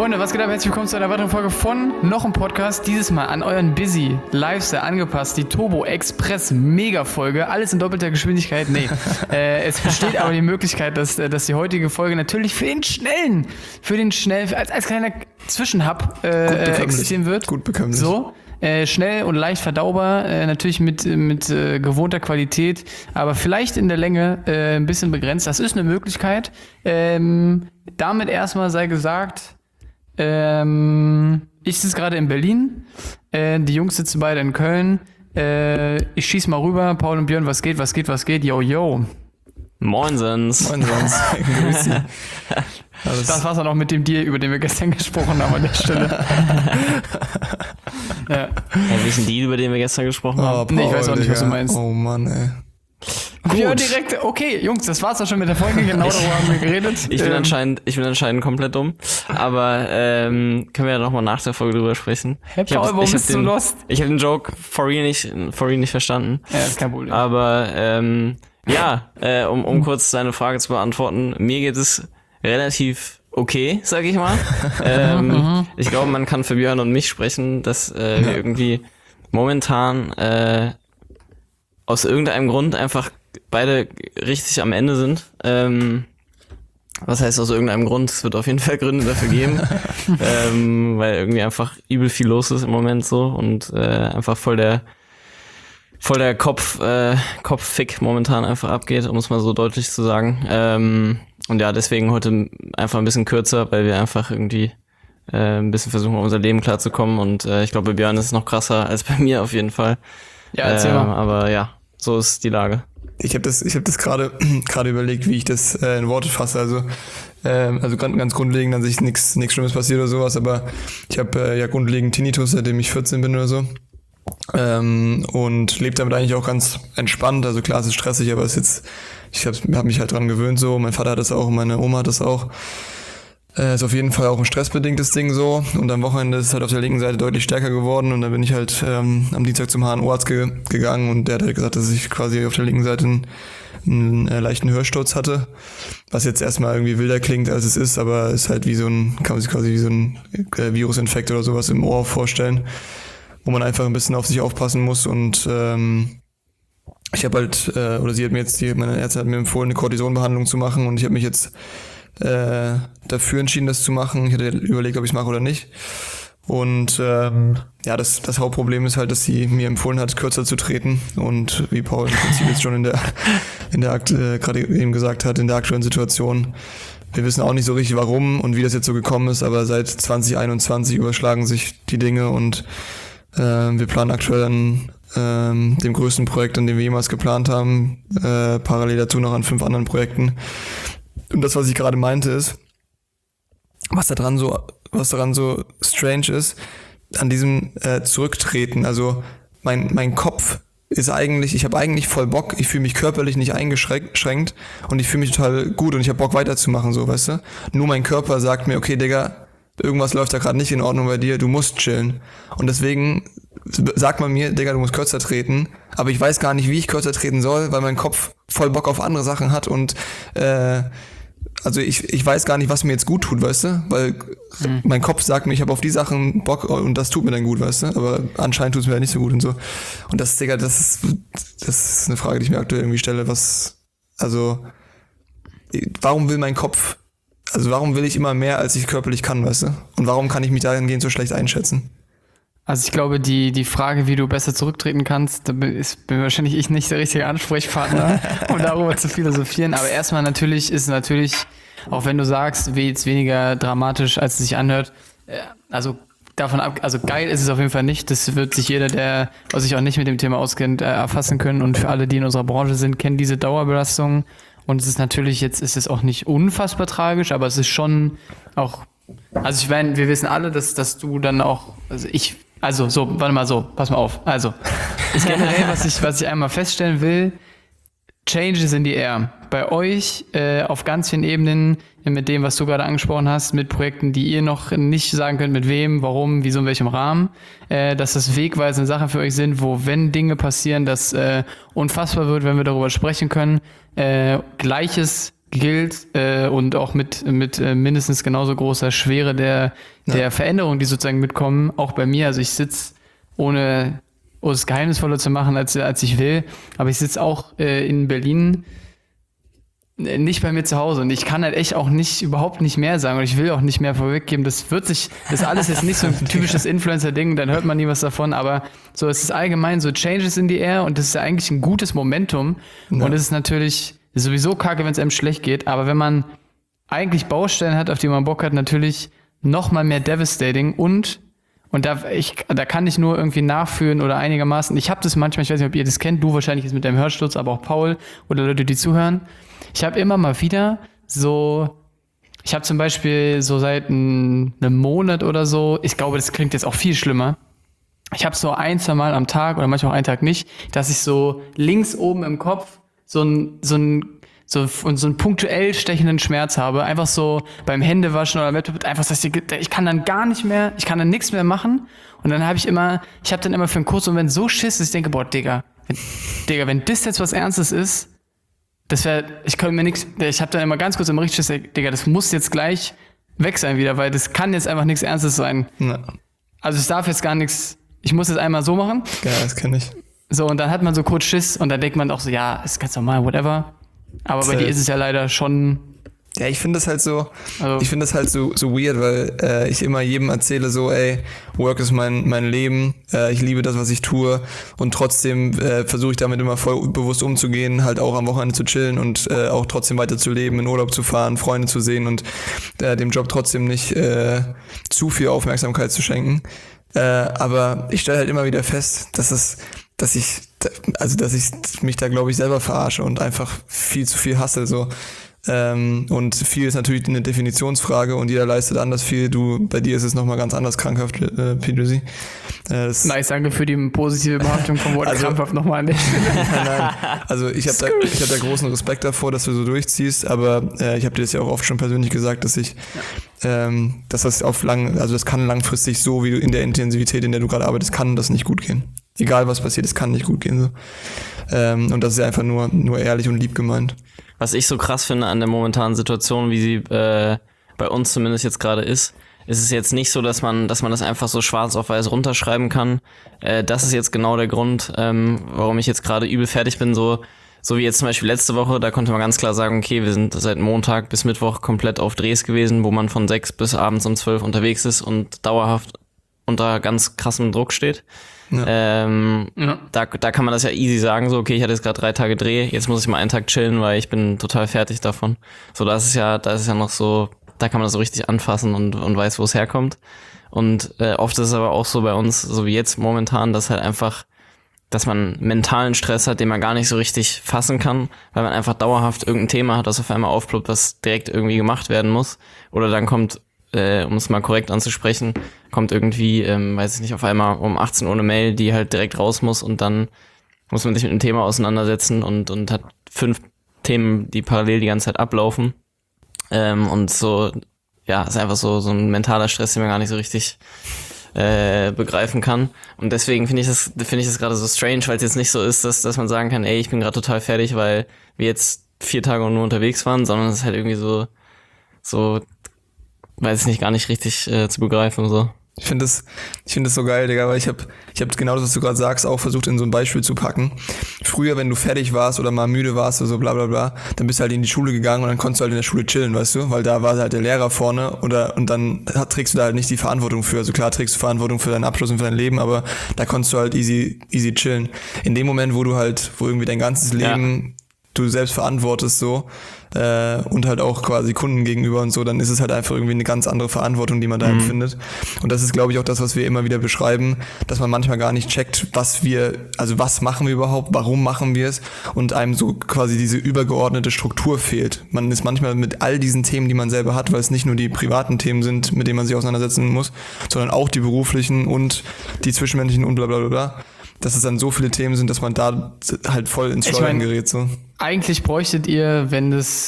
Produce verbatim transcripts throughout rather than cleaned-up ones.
Freunde, was geht ab? Herzlich willkommen zu einer weiteren Folge von noch einem Podcast. Dieses Mal an euren Busy Lifestyle angepasst. Die Turbo Express Mega Folge. Alles in doppelter Geschwindigkeit. Nee. äh, es besteht aber die Möglichkeit, dass, dass die heutige Folge natürlich für den schnellen, für den schnell, als, als kleiner Zwischenhub äh, existieren wird. Gut bekömmlich. So. Äh, schnell und leicht verdaubar, äh, natürlich mit, mit äh, gewohnter Qualität, aber vielleicht in der Länge äh, ein bisschen begrenzt. Das ist eine Möglichkeit. Ähm, damit erstmal sei gesagt, ähm, ich sitze gerade in Berlin, äh, die Jungs sitzen beide in Köln. Äh, ich schieß mal rüber. Paul und Björn, was geht, was geht, was geht? Yo, yo. Moinsens. Moinsens. Grüß dich. Das, das war's dann auch mit dem Deal, über den wir gestern gesprochen haben an der Stelle. ja. Ja, welchen Deal, über den wir gestern gesprochen oh, haben? Paul, nee, ich weiß auch nicht, Digga. was du meinst. Oh Mann, ey. Gut. Ja, direkt, okay, Jungs, das war's doch schon mit der Folge, genau darüber haben wir geredet. Ich bin, ähm, anscheinend, ich bin anscheinend komplett dumm, aber ähm, können wir ja nochmal nach der Folge drüber sprechen. Hey Paul, warum bist du den, lost? Ich habe den Joke for real nicht, for real nicht verstanden. Ja, ist kein Problem. Aber ähm, ja, äh, um, um kurz deine Frage zu beantworten, mir geht es relativ okay, sag ich mal. ähm, ich glaube, man kann für Björn und mich sprechen, dass äh, wir irgendwie momentan äh, aus irgendeinem Grund einfach beide richtig am Ende sind. Ähm, was heißt aus irgendeinem Grund? Es wird auf jeden Fall Gründe dafür geben, ähm, weil irgendwie einfach übel viel los ist im Moment so und äh, einfach voll der voll der Kopf äh, Kopffick momentan einfach abgeht, um es mal so deutlich zu sagen. Ähm, und ja, deswegen heute einfach ein bisschen kürzer, weil wir einfach irgendwie äh, ein bisschen versuchen, unser Leben klarzukommen und äh, ich glaube, bei Björn ist es noch krasser als bei mir auf jeden Fall. Ja, erzähl äh, mal. Aber ja, so ist die Lage. Ich habe das, ich habe das gerade gerade überlegt, wie ich das äh, in Worte fasse. Also, ähm, also ganz, ganz grundlegend, an sich nichts nichts Schlimmes passiert oder sowas, aber ich habe äh, ja grundlegend Tinnitus, seitdem ich vierzehn bin oder so. Ähm, und lebe damit eigentlich auch ganz entspannt. Also klar, es ist stressig, aber es ist jetzt, ich habe hab mich halt dran gewöhnt so. Mein Vater hat das auch, meine Oma hat das auch. Äh, ist auf jeden Fall auch ein stressbedingtes Ding so. Und am Wochenende ist es halt auf der linken Seite deutlich stärker geworden. Und dann bin ich halt ähm, am Dienstag zum H N O-Arzt ge- gegangen und der hat halt gesagt, dass ich quasi auf der linken Seite einen, einen äh, leichten Hörsturz hatte. Was jetzt erstmal irgendwie wilder klingt, als es ist, aber ist halt wie so ein, kann man sich quasi wie so ein äh, Virusinfekt oder sowas im Ohr vorstellen, wo man einfach ein bisschen auf sich aufpassen muss. Und ähm, ich habe halt, äh, oder sie hat mir jetzt, die, meine Ärztin hat mir empfohlen, eine Cortisonbehandlung zu machen und ich habe mich jetzt äh, dafür entschieden, das zu machen. Ich hatte überlegt, ob ich es mache oder nicht. Und ähm, ja, das, das Hauptproblem ist halt, dass sie mir empfohlen hat, kürzer zu treten. Und wie Paul im Prinzip jetzt schon in der, in der äh, gerade eben gesagt hat, in der aktuellen Situation, wir wissen auch nicht so richtig, warum und wie das jetzt so gekommen ist, aber seit zwanzig einundzwanzig überschlagen sich die Dinge und äh, wir planen aktuell an ähm, dem größten Projekt, an dem wir jemals geplant haben, äh, parallel dazu noch an fünf anderen Projekten. Und das, was ich gerade meinte, ist, was daran so, was daran so strange ist, an diesem äh, Zurücktreten. Also mein mein Kopf ist eigentlich, ich habe eigentlich voll Bock, ich fühle mich körperlich nicht eingeschränkt und ich fühle mich total gut und ich habe Bock weiterzumachen, so, weißt du. Nur mein Körper sagt mir, okay, Digga, irgendwas läuft da gerade nicht in Ordnung bei dir, du musst chillen. Und deswegen sagt man mir, Digga, du musst kürzer treten, aber ich weiß gar nicht, wie ich kürzer treten soll, weil mein Kopf voll Bock auf andere Sachen hat und äh, also ich ich weiß gar nicht, was mir jetzt gut tut, weißt du, weil mhm. mein Kopf sagt mir, ich habe auf die Sachen Bock und das tut mir dann gut, weißt du, aber anscheinend tut es mir halt nicht so gut und so. Und das, Digga, das ist, das ist eine Frage, die ich mir aktuell irgendwie stelle, was, also, warum will mein Kopf, also warum will ich immer mehr, als ich körperlich kann, weißt du, und warum kann ich mich dahingehend so schlecht einschätzen? Also ich glaube, die, die Frage, wie du besser zurücktreten kannst, da bin, ist, bin wahrscheinlich ich nicht der richtige Ansprechpartner, um darüber zu philosophieren. Aber erstmal natürlich ist natürlich, auch wenn du sagst, wie jetzt weniger dramatisch, als es sich anhört, also davon ab, also geil ist es auf jeden Fall nicht. Das wird sich jeder, der sich auch nicht mit dem Thema auskennt, erfassen können. Und für alle, die in unserer Branche sind, kennen diese Dauerbelastung. Und es ist natürlich, jetzt ist es auch nicht unfassbar tragisch, aber es ist schon auch, also ich meine, wir wissen alle, dass, dass du dann auch, also ich, Also, so, warte mal so, pass mal auf. Also, ist generell, was ich, was ich einmal feststellen will, Changes in the air. Bei euch äh, auf ganz vielen Ebenen, mit dem, was du gerade angesprochen hast, mit Projekten, die ihr noch nicht sagen könnt, mit wem, warum, wieso, in welchem Rahmen, äh, dass das wegweisende Sachen für euch sind, wo, wenn Dinge passieren, das äh, unfassbar wird, wenn wir darüber sprechen können. Äh, Gleiches gilt äh, und auch mit, mit äh, mindestens genauso großer Schwere der, der ja. Veränderungen, die sozusagen mitkommen, auch bei mir. Also ich sitze, ohne um es geheimnisvoller zu machen, als, als ich will, aber ich sitze auch äh, in Berlin nicht bei mir zu Hause und ich kann halt echt auch nicht, überhaupt nicht mehr sagen und ich will auch nicht mehr vorweggeben, das wird sich, das alles ist nicht so ein typisches Influencer-Ding, dann hört man nie was davon, aber so, es ist allgemein so Changes in the air und das ist ja eigentlich ein gutes Momentum ja. und es ist natürlich sowieso kacke, wenn es einem schlecht geht, aber wenn man eigentlich Baustellen hat, auf die man Bock hat, natürlich noch mal mehr devastating und und da, ich, da kann ich nur irgendwie nachführen oder einigermaßen, ich habe das manchmal, ich weiß nicht, ob ihr das kennt, du wahrscheinlich jetzt mit deinem Hörsturz, aber auch Paul oder Leute, die zuhören. Ich habe immer mal wieder so, ich habe zum Beispiel so seit ein, einem Monat oder so, ich glaube, das klingt jetzt auch viel schlimmer, ich habe so ein, zwei Mal am Tag oder manchmal auch einen Tag nicht, dass ich so links oben im Kopf so ein, so ein so, und so einen punktuell stechenden Schmerz habe, einfach so beim Händewaschen oder Laptop, einfach, dass ich, ich kann dann gar nicht mehr, ich kann dann nichts mehr machen und dann habe ich immer, ich habe dann immer für einen kurzen Moment so Schiss, dass ich denke, boah, Digga, wenn, Digga, wenn das jetzt was Ernstes ist, das wäre, ich könnte mir nichts, ich habe dann immer ganz kurz im richtig Schiss, Digga, das muss jetzt gleich weg sein wieder, weil das kann jetzt einfach nichts Ernstes sein. Ja. Also es darf jetzt gar nichts, ich muss jetzt einmal so machen. Ja, das kenne ich. So, und dann hat man so kurz Schiss und dann denkt man auch so, ja, ist ganz normal, whatever. Aber bei dir ist es ja leider schon. Ja, ich finde das halt so, also ich finde das halt so, so weird, weil äh, ich immer jedem erzähle so, ey, Work ist mein mein Leben, äh, ich liebe das, was ich tue und trotzdem äh, versuche ich damit immer voll bewusst umzugehen, halt auch am Wochenende zu chillen und äh, auch trotzdem weiter zu leben, in Urlaub zu fahren, Freunde zu sehen und äh, dem Job trotzdem nicht äh, zu viel Aufmerksamkeit zu schenken. Äh, aber ich stelle halt immer wieder fest, dass es, dass ich, also dass ich mich da glaube ich selber verarsche und einfach viel zu viel hassle so. Ähm, und viel ist natürlich eine Definitionsfrage und jeder leistet anders viel. Du, bei dir ist es nochmal ganz anders krankhaft, äh, P-Drizzy. Äh, nice, danke für die positive Behaftung vom Wort also, krampfhaft nochmal an der Stelle. Nein, nein. Also ich habe da, ich hab da großen Respekt davor, dass du so durchziehst, aber äh, ich habe dir das ja auch oft schon persönlich gesagt, dass ich, ja. ähm, dass das auf lang, also das kann langfristig so, wie du in der Intensivität, in der du gerade arbeitest, kann das nicht gut gehen. Egal was passiert, es kann nicht gut gehen. So. Ähm, und das ist ja einfach nur, nur ehrlich und lieb gemeint. Was ich so krass finde an der momentanen Situation, wie sie äh, bei uns zumindest jetzt gerade ist, ist es jetzt nicht so, dass man, dass man das einfach so schwarz auf weiß runterschreiben kann. Äh, das ist jetzt genau der Grund, ähm, warum ich jetzt gerade übel fertig bin. So, so wie jetzt zum Beispiel letzte Woche, da konnte man ganz klar sagen, okay, wir sind seit Montag bis Mittwoch komplett auf Drehs gewesen, wo man von sechs bis abends um zwölf unterwegs ist und dauerhaft unter ganz krassem Druck steht. Ja. Ähm, ja. Da, da kann man das ja easy sagen, so okay, ich hatte jetzt gerade drei Tage Dreh, jetzt muss ich mal einen Tag chillen, weil ich bin total fertig davon. So, das ist ja, das ist ja noch so, da kann man das so richtig anfassen und, und weiß, wo es herkommt. Und äh, oft ist es aber auch so bei uns, so wie jetzt momentan, dass halt einfach, dass man mentalen Stress hat, den man gar nicht so richtig fassen kann, weil man einfach dauerhaft irgendein Thema hat, das auf einmal aufploppt, was direkt irgendwie gemacht werden muss. Oder dann kommt, äh, um es mal korrekt anzusprechen, kommt irgendwie, ähm, weiß ich nicht, auf einmal um achtzehn Uhr eine Mail, die halt direkt raus muss und dann muss man sich mit einem Thema auseinandersetzen und und hat fünf Themen, die parallel die ganze Zeit ablaufen. Ähm, und so, ja, ist einfach so so ein mentaler Stress, den man gar nicht so richtig äh, begreifen kann. Und deswegen finde ich das finde ich das gerade so strange, weil es jetzt nicht so ist, dass dass man sagen kann, ey, ich bin gerade total fertig, weil wir jetzt vier Tage nur unterwegs waren, sondern es ist halt irgendwie so, so, weiß ich nicht, gar nicht richtig äh, zu begreifen so. Ich finde das, ich finde das so geil, Digga, weil ich habe ich hab genau das, was du gerade sagst, auch versucht in so ein Beispiel zu packen. Früher, wenn du fertig warst oder mal müde warst oder so bla bla bla, dann bist du halt in die Schule gegangen und dann konntest du halt in der Schule chillen, weißt du, weil da war halt der Lehrer vorne oder und dann trägst du da halt nicht die Verantwortung für. Also klar trägst du Verantwortung für deinen Abschluss und für dein Leben, aber da konntest du halt easy easy chillen. In dem Moment, wo du halt, wo irgendwie dein ganzes Leben ja. du selbst verantwortest so äh, und halt auch quasi Kunden gegenüber und so, dann ist es halt einfach irgendwie eine ganz andere Verantwortung, die man da mhm. empfindet. Und das ist, glaube ich, auch das, was wir immer wieder beschreiben, dass man manchmal gar nicht checkt, was wir, also was machen wir überhaupt, warum machen wir es und einem so quasi diese übergeordnete Struktur fehlt. Man ist manchmal mit all diesen Themen, die man selber hat, weil es nicht nur die privaten Themen sind, mit denen man sich auseinandersetzen muss, sondern auch die beruflichen und die zwischenmenschlichen und bla bla bla bla. Dass es dann so viele Themen sind, dass man da halt voll ins Schleudern gerät. So. Eigentlich bräuchtet ihr, wenn das,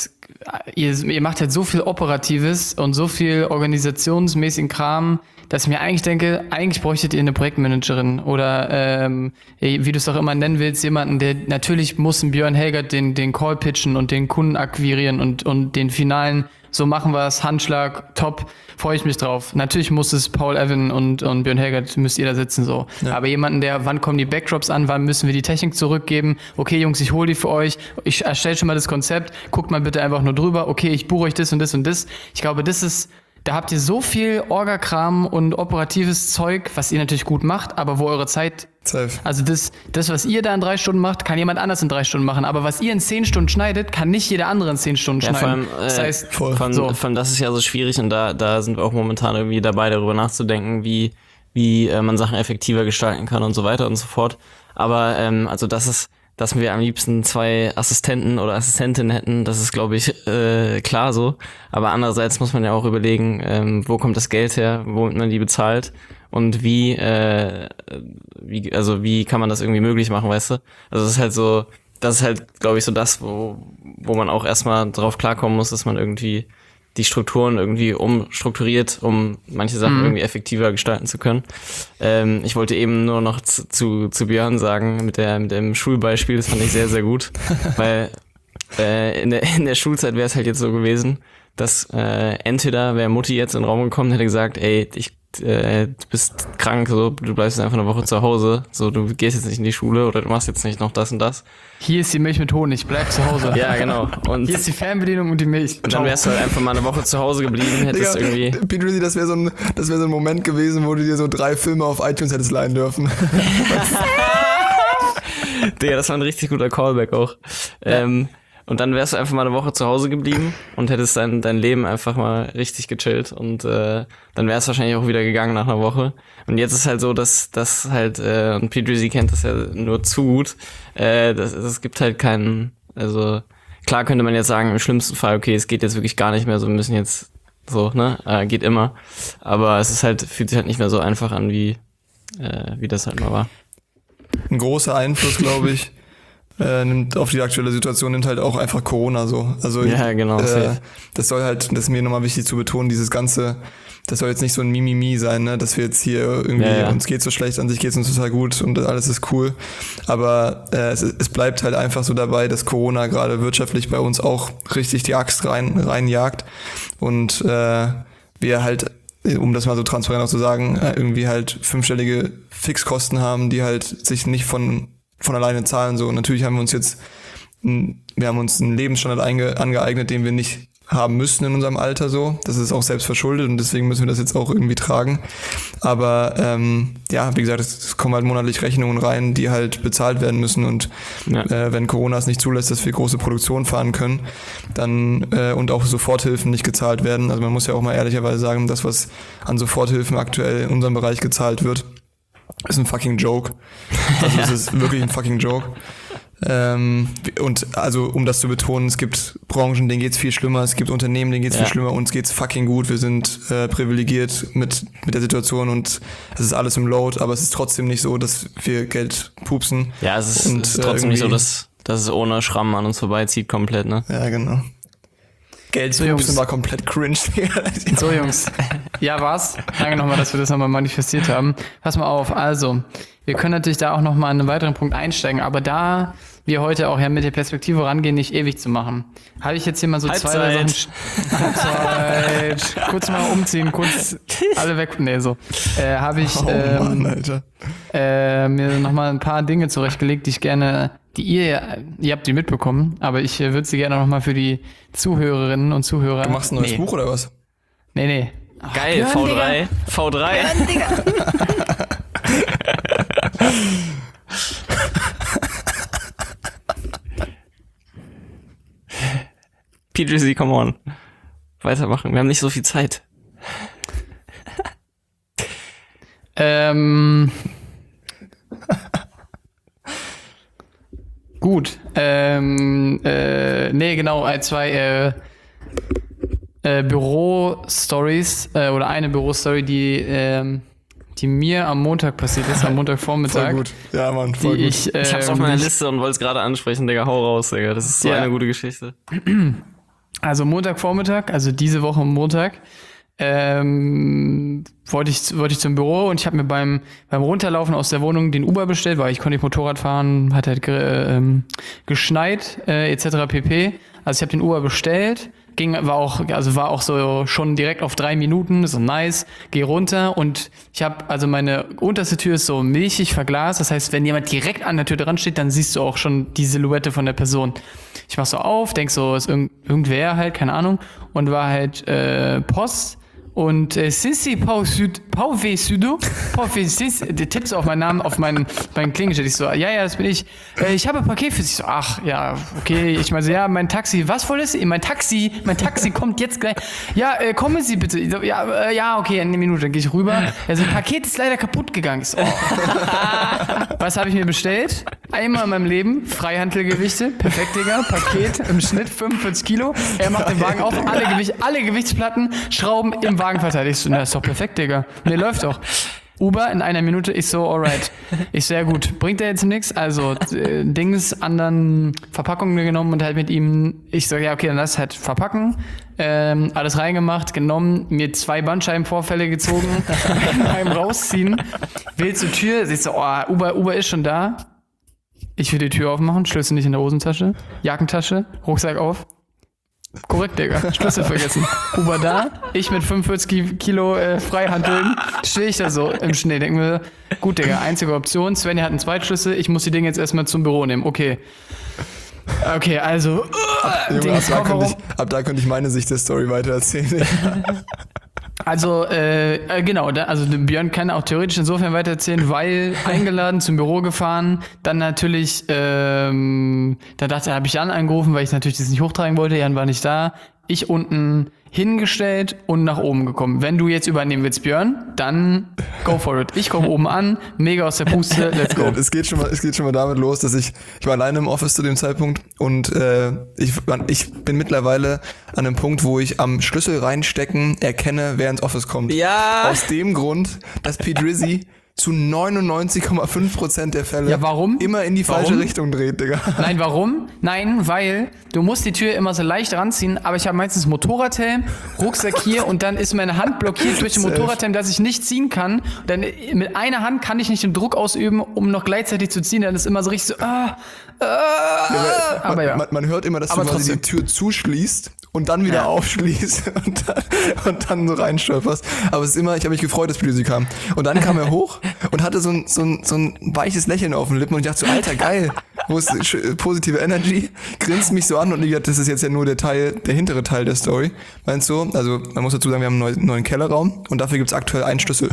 ihr, ihr macht halt so viel Operatives und so viel organisationsmäßigen Kram, dass ich mir eigentlich denke, eigentlich bräuchtet ihr eine Projektmanagerin oder ähm, wie du es auch immer nennen willst, jemanden, der natürlich muss ein Björn Helgert den, den Call pitchen und den Kunden akquirieren und, und den finalen, so machen wir es, Handschlag, top, freue ich mich drauf. Natürlich muss es Paul Evan und, und Björn Helgert, müsst ihr da sitzen so. Ja. Aber jemanden, der, wann kommen die Backdrops an, wann müssen wir die Technik zurückgeben? Okay, Jungs, ich hole die für euch, ich erstelle schon mal das Konzept, guckt mal bitte einfach nur drüber, okay, ich buche euch das und das und das. Ich glaube, das ist, da habt ihr so viel Orga-Kram und operatives Zeug, was ihr natürlich gut macht, aber wo eure Zeit... Safe. Also das, das, was ihr da in drei Stunden macht, kann jemand anders in drei Stunden machen. Aber was ihr in zehn Stunden schneidet, kann nicht jeder andere in zehn Stunden ja, schneiden. Vor allem, äh, das heißt, voll. Von, so. von das ist ja so schwierig und da, da sind wir auch momentan irgendwie dabei, darüber nachzudenken, wie, wie äh, man Sachen effektiver gestalten kann und so weiter und so fort. Aber ähm, also das ist, dass wir am liebsten zwei Assistenten oder Assistentinnen hätten, das ist, glaube ich, äh, klar so. Aber andererseits muss man ja auch überlegen, ähm, wo kommt das Geld her, womit man die bezahlt und wie, äh, wie, also wie kann man das irgendwie möglich machen, weißt du? Also das ist halt so, das ist halt, glaube ich, so das, wo, wo man auch erstmal drauf klarkommen muss, dass man irgendwie die Strukturen irgendwie umstrukturiert, um manche Sachen mhm. irgendwie effektiver gestalten zu können. Ähm, ich wollte eben nur noch zu, zu, zu Björn sagen, mit der mit dem Schulbeispiel, das fand ich sehr, sehr gut, weil äh, in der in der Schulzeit wäre es halt jetzt so gewesen, dass äh, entweder wäre Mutti jetzt in den Raum gekommen und hätte gesagt, ey, ich äh, du bist krank, so, du bleibst einfach eine Woche zu Hause, so, du gehst jetzt nicht in die Schule oder du machst jetzt nicht noch das und das. Hier ist die Milch mit Honig, bleib zu Hause. Ja, genau. Und hier ist die Fernbedienung und die Milch. Und dann wärst du halt einfach mal eine Woche zu Hause geblieben, hättest Digga, irgendwie... Pete, das wäre so ein, das wäre so ein Moment gewesen, wo du dir so drei Filme auf iTunes hättest leihen dürfen. Digga, das war ein richtig guter Callback auch. Ja. Ähm, Und dann wärst du einfach mal eine Woche zu Hause geblieben und hättest dein, dein Leben einfach mal richtig gechillt und äh, dann wär's wahrscheinlich auch wieder gegangen nach einer Woche. Und jetzt ist halt so, dass dass halt, äh, und P. Drizzy kennt das ja nur zu gut, äh, das, es gibt halt keinen, also klar könnte man jetzt sagen, im schlimmsten Fall, okay, es geht jetzt wirklich gar nicht mehr, so wir müssen jetzt so, ne, äh, geht immer. Aber es ist halt, fühlt sich halt nicht mehr so einfach an, wie, äh, wie das halt mal war. Ein großer Einfluss, glaube ich. Äh, nimmt auf die aktuelle Situation nimmt halt auch einfach Corona so. Also ja, genau. Äh, das soll halt, das ist mir nochmal wichtig zu betonen, dieses ganze, das soll jetzt nicht so ein Mimimi sein, ne, dass wir jetzt hier irgendwie, ja, ja. uns geht's so schlecht, an sich geht's uns total gut und alles ist cool. Aber äh, es, es bleibt halt einfach so dabei, dass Corona gerade wirtschaftlich bei uns auch richtig die Axt rein reinjagt und äh, wir halt, um das mal so transparent auch zu sagen, irgendwie halt fünfstellige Fixkosten haben, die halt sich nicht von von alleine zahlen. So, natürlich haben wir uns jetzt, wir haben uns einen Lebensstandard einge, angeeignet, den wir nicht haben müssen in unserem Alter so. Das ist auch selbst verschuldet und deswegen müssen wir das jetzt auch irgendwie tragen. Aber ähm, ja, wie gesagt, es, es kommen halt monatlich Rechnungen rein, die halt bezahlt werden müssen und ja. äh, wenn Corona es nicht zulässt, dass wir große Produktion fahren können, dann äh, und auch Soforthilfen nicht gezahlt werden. Also man muss ja auch mal ehrlicherweise sagen, das, was an Soforthilfen aktuell in unserem Bereich gezahlt wird, ist ein fucking Joke. Also es ist wirklich ein fucking Joke. Ähm, und also um das zu betonen, es gibt Branchen, denen geht's viel schlimmer, es gibt Unternehmen, denen geht's ja. viel schlimmer, uns geht's fucking gut. Wir sind äh, privilegiert mit mit der Situation und es ist alles im Load, aber es ist trotzdem nicht so, dass wir Geld pupsen. Ja, es ist, und, es ist trotzdem äh, nicht so, dass, dass es ohne Schramm an uns vorbeizieht komplett, ne? Ja, genau. Geld so, Jungs, war komplett cringe. So, Jungs. Ja, war's. Danke nochmal, dass wir das nochmal manifestiert haben. Pass mal auf. Also, wir können natürlich da auch nochmal an einen weiteren Punkt einsteigen, aber da wir heute auch ja mit der Perspektive rangehen, nicht ewig zu machen, habe ich jetzt hier mal so Halbzeit. zwei Sachen. Halbzeit. Kurz mal umziehen, kurz alle weg. Nee, so. Äh, habe ich oh, ähm, Mann, Alter. Äh, mir nochmal ein paar Dinge zurechtgelegt, die ich gerne, die ihr, ihr habt die mitbekommen, aber ich äh, würde sie gerne nochmal für die Zuhörerinnen und Zuhörer. Du machst ein neues nee. Buch oder was? Nee, nee. Ach, geil, Björn, V drei. Digga. V drei. Björn, Digga. P. Drizzy, come on. Weitermachen, wir haben nicht so viel Zeit. ähm... Gut. Ähm, äh, nee, genau, zwei äh, äh, Büro-Stories äh, oder eine Büro-Story, die, äh, die mir am Montag passiert ist, am Montagvormittag. Voll gut. Ja, Mann, voll gut. Ich, äh, ich hab's auf meiner Liste und wollte es gerade ansprechen, Digga, hau raus, Digga. Das ist so ja. eine gute Geschichte. Also Montagvormittag, also diese Woche Montag, ähm, wollte ich, wollte ich zum Büro und ich habe mir beim, beim Runterlaufen aus der Wohnung den Uber bestellt, weil ich konnte nicht Motorrad fahren, hat halt ge, ähm, geschneit, äh, et cetera pp. Also ich habe den Uber bestellt, ging, war auch, also war auch so schon direkt auf drei Minuten, so nice, geh runter und ich habe, also meine unterste Tür ist so milchig verglast, das heißt, wenn jemand direkt an der Tür dran steht, dann siehst du auch schon die Silhouette von der Person. Ich mach so auf, denk so, ist irgend, irgendwer halt, keine Ahnung, und war halt äh, Post. Und äh, Sissi Pau Süd, Pau V Südo, Pau V Sis, der tippt so auf meinen Namen, auf meinen, meinen Klingelschild. Ich so, ja, ja, das bin ich. Äh, ich habe ein Paket für Sie. Ich so, ach, ja, okay. Ich meine so, ja, mein Taxi, was wollt ihr? Mein Taxi, mein Taxi kommt jetzt gleich. Ja, äh, kommen Sie bitte. Ich so, ja, äh, ja, okay, eine Minute, dann gehe ich rüber. Also, das Paket ist leider kaputt gegangen. Ich so, oh. Was habe ich mir bestellt? Einmal in meinem Leben, Freihandelgewichte, perfekt, Digga, Paket im Schnitt fünfundvierzig Kilo. Er macht den Wagen auf, alle, Gewicht, alle Gewichtsplatten, Schrauben im Wagen verteilt. Ich so, na, ist doch perfekt, Digga. Mir läuft doch. Uber in einer Minute, ich so, alright. Ich so, ja gut, bringt er jetzt nichts? Also, äh, Dings, anderen Verpackungen genommen und halt mit ihm, ich so, ja okay, dann lass halt verpacken. Ähm, alles reingemacht, genommen, mir zwei Bandscheibenvorfälle gezogen, beim rausziehen, will zur Tür, ich so, oh, Uber, Uber ist schon da. Ich will die Tür aufmachen, Schlüssel nicht in der Hosentasche, Jackentasche, Rucksack auf. Korrekt, Digga. Schlüssel vergessen. Uber da, ich mit fünfundvierzig Kilo äh, Freihandeln, stehe ich da so im Schnee. Denke mir, gut, Digga, einzige Option. Svenja hat einen Zweitschlüssel, ich muss die Dinge jetzt erstmal zum Büro nehmen. Okay. Okay, also. Ab, Junge, ab, da könnte ich, ab da könnte ich meine Sicht der Story weiter erzählen. Also, äh, genau, da, also Björn kann auch theoretisch insofern weitererzählen, weil eingeladen, zum Büro gefahren, dann natürlich, ähm, da dachte er, habe ich Jan angerufen, weil ich natürlich das nicht hochtragen wollte, Jan war nicht da, ich unten hingestellt und nach oben gekommen. Wenn du jetzt übernehmen willst, Björn, dann go for it. Ich komme oben an, mega aus der Puste, let's go. Ja, es geht schon mal, es geht schon mal damit los, dass ich, ich war alleine im Office zu dem Zeitpunkt und äh, ich, ich bin mittlerweile an einem Punkt, wo ich am Schlüssel reinstecken erkenne, wer ins Office kommt. Ja. Aus dem Grund, dass P. Drizzy zu neunundneunzig Komma fünf Prozent der Fälle Ja, warum? immer in die falsche Warum? Richtung dreht, Digga. Nein, warum? Nein, weil du musst die Tür immer so leicht ranziehen, aber ich habe meistens Motorradhelm, Rucksack hier und dann ist meine Hand blockiert durch den Safe. Motorradhelm, dass ich nicht ziehen kann. Und dann mit einer Hand kann ich nicht den Druck ausüben, um noch gleichzeitig zu ziehen. Dann ist immer so richtig so, ah, ah, Ja, aber man, ja. man, man hört immer, dass Aber du quasi trotzdem. die Tür zuschließt und dann wieder Ja. aufschließt und dann, und dann so reinstolperst. Aber es ist immer, ich habe mich gefreut, dass Blüsi kam. Und dann kam er hoch und hatte so ein, so, ein, so ein weiches Lächeln auf den Lippen und ich dachte so, Alter, geil, wo ist sch- positive Energy, grinst mich so an und ich dachte, das ist jetzt ja nur der Teil, der hintere Teil der Story. Meinst du? Also man muss dazu sagen, wir haben einen neuen, neuen Kellerraum und dafür gibt's aktuell einen Schlüssel.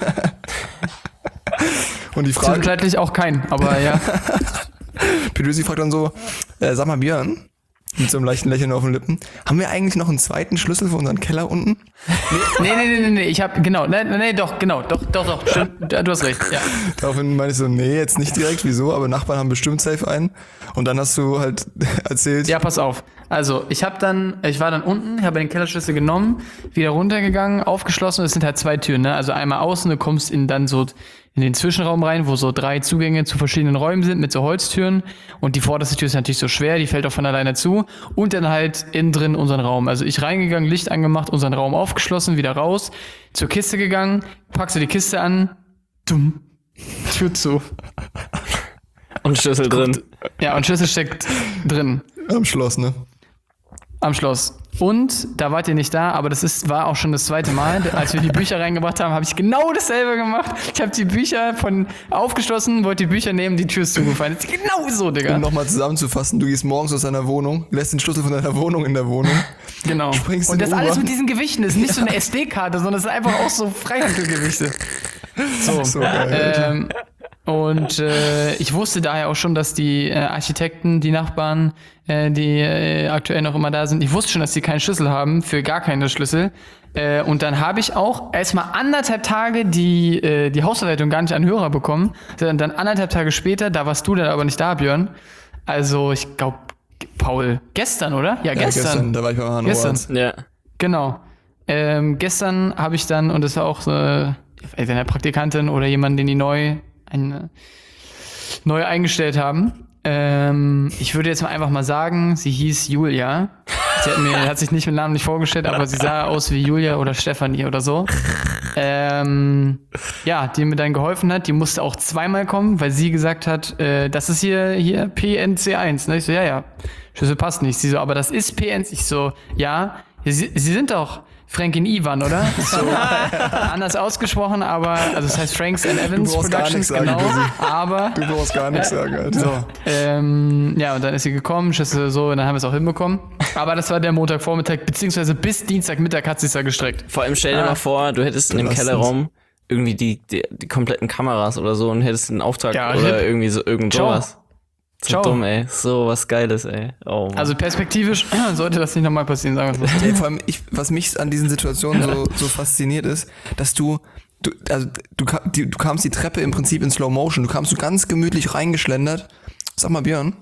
Und die Frage, Zwischenzeitlich auch kein, aber ja. Pedrosi fragt dann so, äh, sag mal Björn, mit so einem leichten Lächeln auf den Lippen, haben wir eigentlich noch einen zweiten Schlüssel für unseren Keller unten? Nee, nee, nee, nee, nee, ich hab, genau, nee, nee, doch, genau, doch, doch, doch, stimmt, du hast recht, ja. Daraufhin meine ich so, nee, jetzt nicht direkt, wieso, aber Nachbarn haben bestimmt safe einen. Und dann hast du halt erzählt, Ja, pass auf. Also, ich habe dann, ich war dann unten, habe den Kellerschlüssel genommen, wieder runtergegangen, aufgeschlossen. Es sind halt zwei Türen, ne? Also einmal außen, du kommst in dann so in den Zwischenraum rein, wo so drei Zugänge zu verschiedenen Räumen sind mit so Holztüren. Und die vorderste Tür ist natürlich so schwer, die fällt auch von alleine zu. Und dann halt innen drin unseren Raum. Also ich reingegangen, Licht angemacht, unseren Raum aufgeschlossen, wieder raus, zur Kiste gegangen, packst du die Kiste an, dumm, Tür zu. Und Schlüssel drin. Ja, und Schlüssel steckt drin. am Schloss, ne? Am Schloss. Und da wart ihr nicht da, aber das ist, war auch schon das zweite Mal. Als wir die Bücher reingebracht haben, habe ich genau dasselbe gemacht. Ich habe die Bücher von aufgeschlossen, wollte die Bücher nehmen, die Tür ist zugefallen. Das ist genau so, Digga. Um nochmal zusammenzufassen, du gehst morgens aus deiner Wohnung, lässt den Schlüssel von deiner Wohnung in der Wohnung. Genau. springst in Und das den alles U-Bahn. mit diesen Gewichten ist nicht so eine S D-Karte, sondern es sind einfach auch so Freihandelgewichte. So. So geil. Ähm, und äh, ich wusste daher auch schon, dass die äh, Architekten, die Nachbarn, äh, die äh, aktuell noch immer da sind, ich wusste schon, dass die keinen Schlüssel haben, für gar keine Schlüssel. Äh, und dann habe ich auch erstmal anderthalb Tage die, äh, die Hausverwaltung gar nicht an Hörer bekommen, sondern dann anderthalb Tage später, da warst du dann aber nicht da, Björn. Also ich glaube, Paul, gestern, oder? Ja, Ja, gestern. gestern, da war ich bei Hannover. Gestern. Ja. Genau. Ähm, gestern habe ich dann, und das war auch so äh, eine Praktikantin oder jemand, den die neu, eine, neu eingestellt haben. Ähm, ich würde jetzt mal einfach mal sagen, sie hieß Julia. Sie hat, mir, hat sich nicht mit Namen nicht vorgestellt, aber sie sah aus wie Julia oder Stefanie oder so. Ähm, ja, die mir dann geholfen hat. Die musste auch zweimal kommen, weil sie gesagt hat, äh, das ist hier, hier P N C eins. Ne? Ich so, ja, ja, Schlüssel passt nicht. Sie so, aber das ist P N C. Ich so, ja, sie, sie sind doch Frank und Ivan, oder? So anders ausgesprochen, aber, also das heißt Franks and Evans Productions, sagen, genau, Dizzy. aber... Du brauchst gar nichts sagen, Alter. So, ähm, ja, und dann ist sie gekommen, Schüsse so, und dann haben wir es auch hinbekommen. Aber das war der Montagvormittag, beziehungsweise bis Dienstagmittag hat sie es da gestreckt. Vor allem stell dir Ah. mal vor, du hättest in dem Belastend. Kellerraum irgendwie die, die, die kompletten Kameras oder so und hättest einen Auftrag Ja, oder hip. irgendwie so irgend Ciao. sowas. So Ciao. dumm, ey. So was Geiles, ey. Oh, Mann. Also perspektivisch sollte das nicht nochmal passieren, sagen wir es so. Ey, vor allem, ich, was mich an diesen Situationen so, so fasziniert ist, dass du, du, also du, ka- die, du kamst die Treppe im Prinzip in Slow Motion, du kamst so ganz gemütlich reingeschlendert. Sag mal, Björn,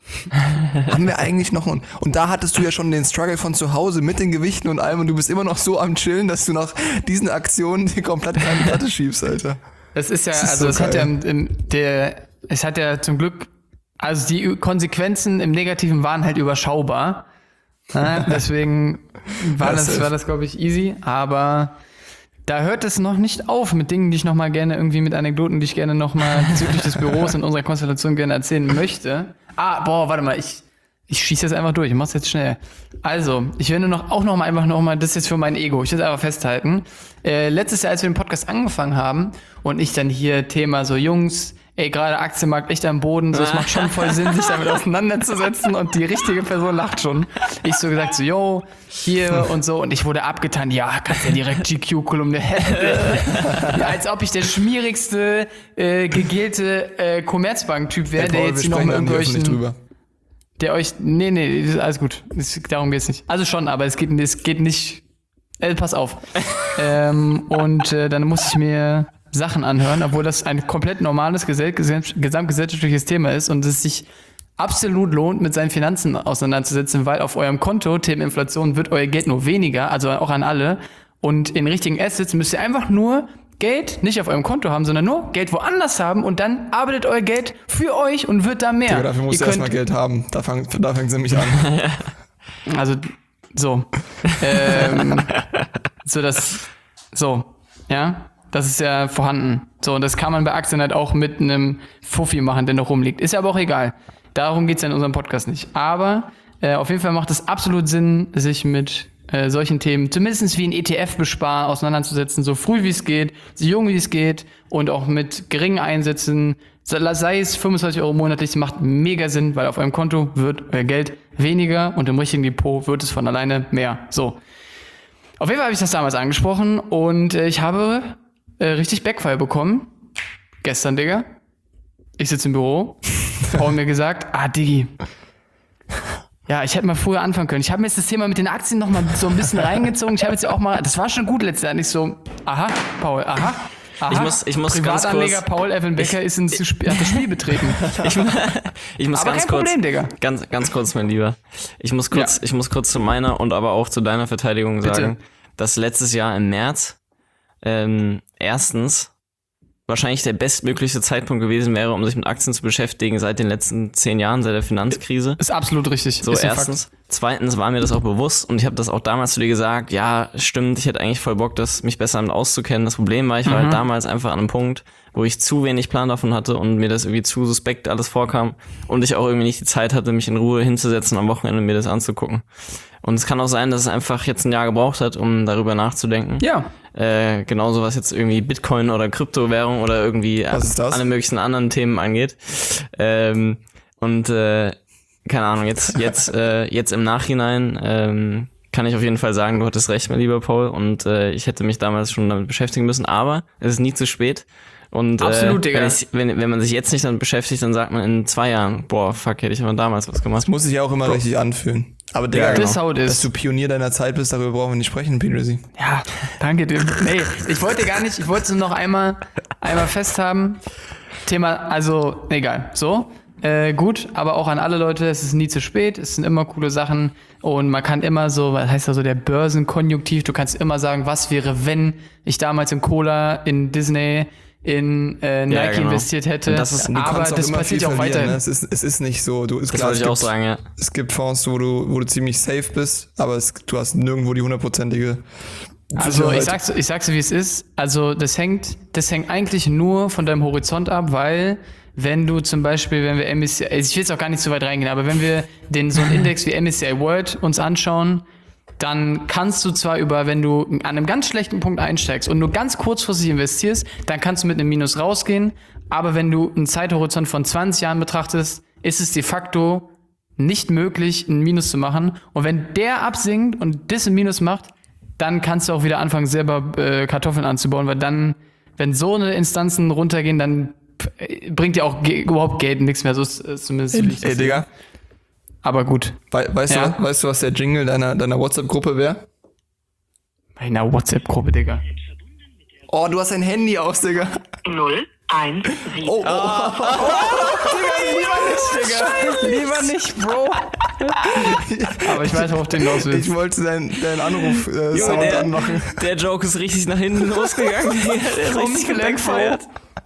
haben wir eigentlich noch, und, und da hattest du ja schon den Struggle von zu Hause mit den Gewichten und allem und du bist immer noch so am Chillen, dass du nach diesen Aktionen die komplett keine Platte schiebst, Alter. Das ist ja, Das ist also so es hat ja geil. im, im, der, es hat ja zum Glück, also die Konsequenzen im Negativen waren halt überschaubar. Ja, deswegen war Ja, das, safe. war das, glaube ich, easy, aber da hört es noch nicht auf mit Dingen, die ich noch mal gerne irgendwie mit Anekdoten, die ich gerne noch mal bezüglich des Büros in unserer Konstellation gerne erzählen möchte. Ah, boah, warte mal, ich, ich schieße jetzt einfach durch, ich mach's jetzt schnell. Also, ich will nur noch, auch noch mal einfach noch mal, das ist jetzt für mein Ego, ich will es einfach festhalten. Äh, letztes Jahr, als wir den Podcast angefangen haben und ich dann hier Thema so, Jungs, ey, gerade Aktienmarkt echt am Boden, so, es macht schon voll Sinn, sich damit auseinanderzusetzen und die richtige Person lacht schon. Ich so gesagt so, yo, hier und so, und ich wurde abgetan, ja, kannst ja direkt G Q-Kolumne. Ja, als ob ich der schmierigste, äh, gegelte äh, Commerzbank-Typ wäre, Hey, der Paul, jetzt wir hier noch sprechen mal da nicht öffentlich irgendwelchen, drüber. der euch, nee, nee, das ist alles gut, das, darum geht's nicht. Also schon, aber es geht, es geht nicht, äh, pass auf. ähm, und äh, dann muss ich mir Sachen anhören, obwohl das ein komplett normales gesell- gesell- gesamtgesellschaftliches Thema ist und es sich absolut lohnt, mit seinen Finanzen auseinanderzusetzen, weil auf eurem Konto, Thema Inflation, wird euer Geld nur weniger, also auch an alle. Und in richtigen Assets müsst ihr einfach nur Geld nicht auf eurem Konto haben, sondern nur Geld woanders haben und dann arbeitet euer Geld für euch und wird da mehr. Digga, dafür musst Ihr du erstmal könnt- Geld haben. Da fängt da fängt's nämlich an. Also, so. ähm, so, das, so, ja. Das ist ja vorhanden. So, und das kann man bei Aktien halt auch mit einem Fuffi machen, der noch rumliegt. Ist ja aber auch egal. Darum geht's ja in unserem Podcast nicht. Aber äh, auf jeden Fall macht es absolut Sinn, sich mit äh, solchen Themen, zumindest wie ein E T F-Bespar, auseinanderzusetzen, so früh wie es geht, so jung wie es geht und auch mit geringen Einsätzen, sei es fünfundzwanzig Euro monatlich, das macht mega Sinn, weil auf eurem Konto wird euer Geld weniger und im richtigen Depot wird es von alleine mehr. So. Auf jeden Fall habe ich das damals angesprochen und äh, ich habe äh, richtig Backfire bekommen. Gestern, Digga. Ich sitze im Büro. Paul mir gesagt, ah, Diggi. Ja, ich hätte mal früher anfangen können. Ich habe mir jetzt das Thema mit den Aktien noch mal so ein bisschen reingezogen. Ich habe jetzt ja auch mal, das war schon gut letztes Jahr. Nicht so, aha, Paul, aha. Aha, Ich muss- ich muss ganz Privatanleger kurz- Paul Evan Becker ist ins Spiel, hat das Spiel betreten. Ich, ich muss Aber ganz kein kurz, Problem, Digga. Ganz, ganz kurz, mein Lieber. Ich muss kurz, Ja. ich muss kurz zu meiner und aber auch zu deiner Verteidigung Bitte. sagen, dass letztes Jahr im März ähm, erstens wahrscheinlich der bestmögliche Zeitpunkt gewesen wäre, um sich mit Aktien zu beschäftigen seit den letzten zehn Jahren, seit der Finanzkrise. Ist absolut richtig. So, ist ein erstens. Fakt. Zweitens war mir das auch bewusst und ich habe das auch damals zu dir gesagt, ja, stimmt, ich hätte eigentlich voll Bock, das mich besser damit auszukennen. Das Problem war, ich war Mhm. halt damals einfach an einem Punkt, wo ich zu wenig Plan davon hatte und mir das irgendwie zu suspekt alles vorkam und ich auch irgendwie nicht die Zeit hatte, mich in Ruhe hinzusetzen am Wochenende und mir das anzugucken. Und es kann auch sein, dass es einfach jetzt ein Jahr gebraucht hat, um darüber nachzudenken. Ja. Äh, genauso was jetzt irgendwie Bitcoin oder Kryptowährung oder irgendwie Was ist das? alle möglichen anderen Themen angeht. Ähm, und äh, keine Ahnung, jetzt jetzt äh, jetzt im Nachhinein ähm, kann ich auf jeden Fall sagen, du hattest recht, mein lieber Paul, und äh, ich hätte mich damals schon damit beschäftigen müssen, aber es ist nie zu spät. Und Absolut, äh, Digga. wenn, ich, wenn, wenn man sich jetzt nicht damit beschäftigt, dann sagt man in zwei Jahren, boah, fuck, hätte ich aber damals was gemacht. Das muss sich ja auch immer richtig anfühlen. Aber Digga, Ja, genau. Das haut dass ist. du Pionier deiner Zeit bist, darüber brauchen wir nicht sprechen, P-Rizzy. Ja, danke dir. Nee, ich wollte gar nicht, ich wollte es nur noch einmal, einmal festhaben. Thema, also, egal, so. Äh, gut, aber auch an alle Leute, es ist nie zu spät, es sind immer coole Sachen und man kann immer so, was heißt da so der Börsenkonjunktiv, du kannst immer sagen, was wäre, wenn ich damals im Cola, in Disney, in äh, Nike Ja, genau. investiert hätte. Und das ist- Und du aber kannst auch das immer passiert viel ja auch verlieren, weiterhin. Ne? Es, ist, es ist nicht so, du ist Das klar, wollte es ich auch gibt, sagen, ja. es gibt Fonds, wo du, wo du ziemlich safe bist, aber es, du hast nirgendwo die hundertprozentige Also ich Sicherheit. sag's, ich sag's dir, wie es ist. Also das hängt, das hängt eigentlich nur von deinem Horizont ab, weil wenn du zum Beispiel, wenn wir M S C I, also ich will jetzt auch gar nicht so weit reingehen, aber wenn wir den so einen Index wie M S C I World uns anschauen, dann kannst du zwar über, wenn du an einem ganz schlechten Punkt einsteigst und nur ganz kurzfristig investierst, dann kannst du mit einem Minus rausgehen, aber wenn du einen Zeithorizont von zwanzig Jahren betrachtest, ist es de facto nicht möglich, ein Minus zu machen. Und wenn der absinkt und das ein Minus macht, dann kannst du auch wieder anfangen, selber äh, Kartoffeln anzubauen, weil dann, wenn so eine Instanzen runtergehen, dann äh, bringt dir auch ge- überhaupt Geld nichts mehr. So ist äh, zumindest wie ich das Ey, sehe. Digga, Aber gut. wei weißt, Ja. du, weißt du, was der Jingle deiner, deiner WhatsApp-Gruppe wäre? Bei einer WhatsApp-Gruppe, Digga. Oh, du hast dein Handy aus, Digga. null, eins, sieben. Oh, oh, Lieber nicht, Bro. Aber ich weiß, worauf du hinaus willst. ich wollte deinen dein Anruf äh, Junge, Sound der, anmachen. der Joke ist richtig nach hinten losgegangen. Der ist richtig backfired.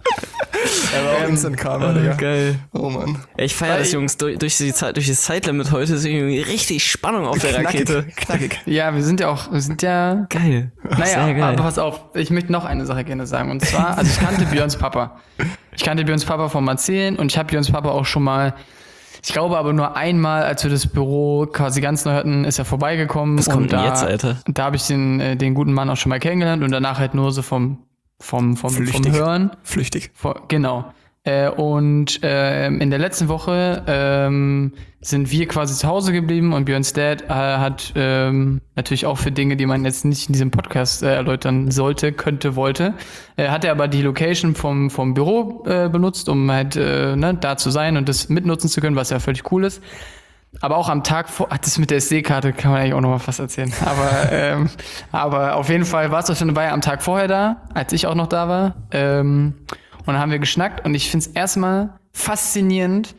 Er war auch Instant Karma, Digga. Geil. Oh Mann. Ich feiere das, Weil- Jungs. Durch, durch, die Zeit, durch das Zeitlimit heute ist irgendwie richtig Spannung auf der Rakete. Knackig, knackig. Ja, wir sind ja auch, wir sind ja. Geil. Naja, Sehr geil. aber pass auf, ich möchte noch eine Sache gerne sagen. Und zwar, also ich kannte Björns Papa. Ich kannte Björns Papa vom Erzählen und ich habe Björns Papa auch schon mal, ich glaube aber nur einmal, als wir das Büro quasi ganz neu hatten, ist er vorbeigekommen. Was kommt und denn da, jetzt, Alter? Da habe ich den, äh, den guten Mann auch schon mal kennengelernt und danach halt nur so vom, vom, vom, vom Flüchtig. Hören. Flüchtig. Vor, genau. Äh, und ähm, in der letzten Woche ähm, sind wir quasi zu Hause geblieben und Björns Dad äh, hat ähm, natürlich auch für Dinge, die man jetzt nicht in diesem Podcast äh, erläutern sollte, könnte, wollte, äh, hat er aber die Location vom, vom Büro äh, benutzt, um halt äh, ne, da zu sein und das mitnutzen zu können, was ja völlig cool ist. Aber auch am Tag vor, ach, das mit der S D-Karte kann man eigentlich auch noch mal was erzählen. Aber, ähm, aber auf jeden Fall warst du schon dabei am Tag vorher da, als ich auch noch da war. Ähm, und dann haben wir geschnackt und ich finde es erstmal faszinierend.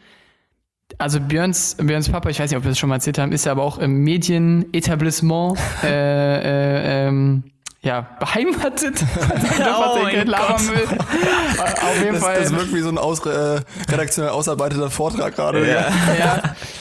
Also Björns, Björns Papa, ich weiß nicht, ob wir das schon mal erzählt haben, ist ja aber auch im Medienetablissement äh, äh, ähm, ja, beheimatet. Oh mein Labermüll. Auf jeden Das, Fall. das wirkt wie so ein aus, äh, redaktionell ausarbeiteter Vortrag gerade. Digga. Ja.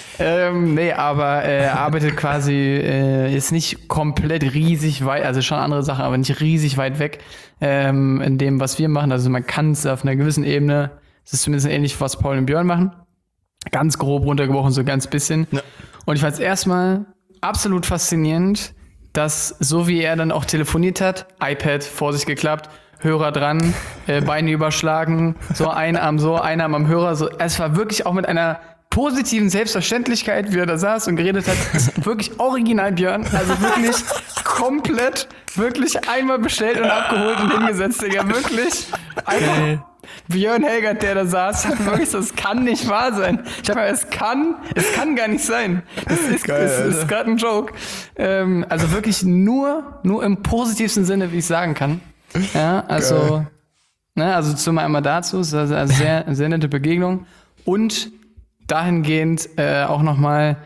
Ähm, nee, aber äh, er arbeitet quasi äh, jetzt nicht komplett riesig weit, also schon andere Sachen, aber nicht riesig weit weg ähm, in dem, was wir machen. Also man kann es auf einer gewissen Ebene, es ist zumindest ähnlich, was Paul und Björn machen. Ganz grob runtergebrochen, so ganz bisschen. Ja. Und ich fand es erstmal absolut faszinierend, dass so wie er dann auch telefoniert hat, iPad vor sich geklappt, Hörer dran, äh, Beine überschlagen, so ein Arm so, ein Arm am Hörer, so. Es war wirklich auch mit einer positiven Selbstverständlichkeit, wie er da saß und geredet hat, ist wirklich original Björn, also wirklich komplett, wirklich einmal bestellt und abgeholt und hingesetzt, Digga, wirklich einfach Björn Helgert, der da saß, hat wirklich so, es kann nicht wahr sein. Ich habe es kann, es kann gar nicht sein. Das ist, Geil, das ist Alter. gerade ein Joke. Ähm, also wirklich nur, nur im positivsten Sinne, wie ich sagen kann. Ja, also, Geil. ne, also zumal einmal dazu, es ist also eine sehr, sehr nette Begegnung und dahingehend äh, auch nochmal,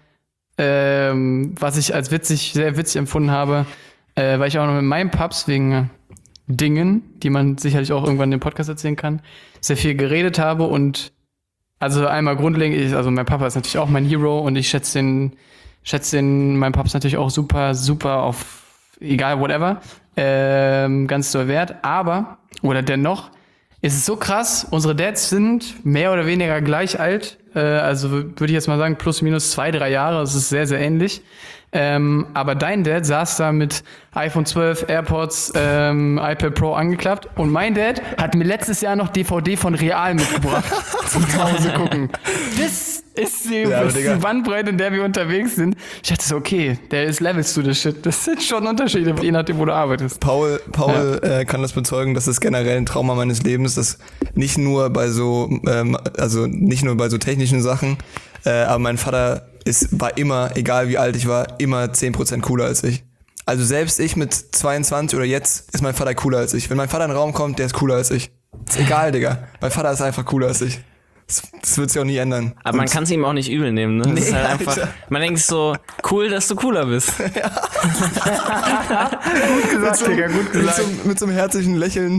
ähm, was ich als witzig, sehr witzig empfunden habe, äh, weil ich auch noch mit meinen Pubs wegen äh, Dingen, die man sicherlich auch irgendwann im Podcast erzählen kann, sehr viel geredet habe und also einmal grundlegend, ich, also mein Papa ist natürlich auch mein Hero und ich schätze den, schätze den, mein Papa ist natürlich auch super, super auf, egal, whatever, ähm, ganz doll wert, aber, oder dennoch, ist es so krass, unsere Dads sind mehr oder weniger gleich alt, äh, also würde ich jetzt mal sagen, plus minus zwei, drei Jahre, das ist sehr, sehr ähnlich. Ähm, aber dein Dad saß da mit iPhone zwölf, AirPods, ähm, iPad Pro angeklappt und mein Dad hat mir letztes Jahr noch D V D von Real mitgebracht zum Hause gucken. Das ist die, Ja, aber das ist Digga. die Bandbreite, in der wir unterwegs sind. Ich dachte so, okay, der ist Levels to the shit. Das sind schon Unterschiede, je nachdem, wo du arbeitest. Paul, Paul äh, kann das bezeugen, das ist generell ein Trauma meines Lebens, dass nicht nur bei so, ähm, also nicht nur bei so technischen Sachen, äh, aber mein Vater ist, war immer, egal wie alt ich war, immer zehn Prozent cooler als ich. Also selbst ich mit zweiundzwanzig oder jetzt ist mein Vater cooler als ich. Wenn mein Vater in den Raum kommt, der ist cooler als ich. Ist egal, Digga. Mein Vater ist einfach cooler als ich. Das, das wird sich auch nie ändern. Aber man Und- kann es ihm auch nicht übel nehmen, ne? Das ist Nee, halt einfach, Alter. man denkt so, cool, dass du cooler bist. Gut gesagt, Digga, gut mit, so, mit so einem herzlichen Lächeln